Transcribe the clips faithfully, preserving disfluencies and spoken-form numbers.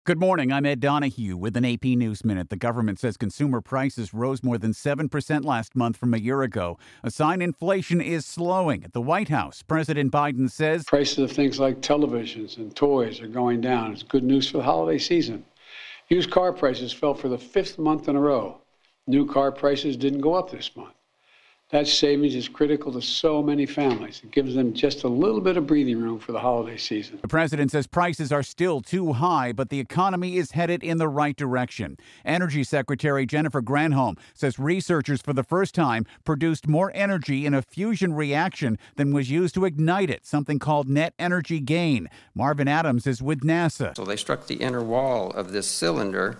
Good morning. I'm Ed Donahue with an A P News Minute. The government says consumer prices rose more than seven percent last month from a year ago, a sign inflation is slowing. At the White House, President Biden says prices of things like televisions and toys are going down. It's good news for the holiday season. Used car prices fell for the fifth month in a row. New car prices didn't go up this month. That savings is critical to so many families. It gives them just a little bit of breathing room for the holiday season. The president says prices are still too high, but the economy is headed in the right direction. Energy Secretary Jennifer Granholm says researchers for the first time produced more energy in a fusion reaction than was used to ignite it, something called net energy gain. Marvin Adams is with NASA. So they struck the inner wall of this cylinder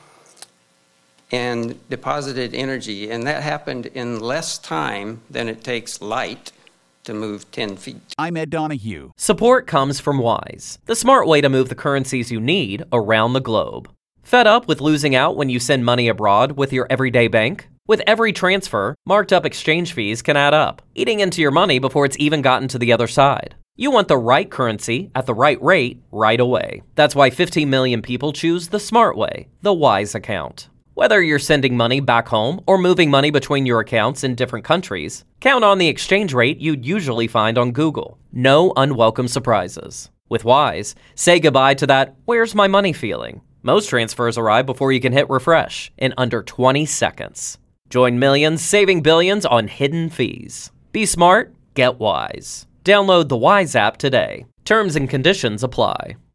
and deposited energy, and that happened in less time than it takes light to move ten feet. I'm Ed Donahue. Support comes from Wise, the smart way to move the currencies you need around the globe. Fed up with losing out when you send money abroad with your everyday bank? With every transfer, marked up exchange fees can add up, eating into your money before it's even gotten to the other side. You want the right currency at the right rate right away. That's why fifteen million people choose the smart way, the Wise account. Whether you're sending money back home or moving money between your accounts in different countries, count on the exchange rate you'd usually find on Google. No unwelcome surprises. With Wise, say goodbye to that "where's my money" feeling. Most transfers arrive before you can hit refresh in under twenty seconds. Join millions saving billions on hidden fees. Be smart, get Wise. Download the Wise app today. Terms and conditions apply.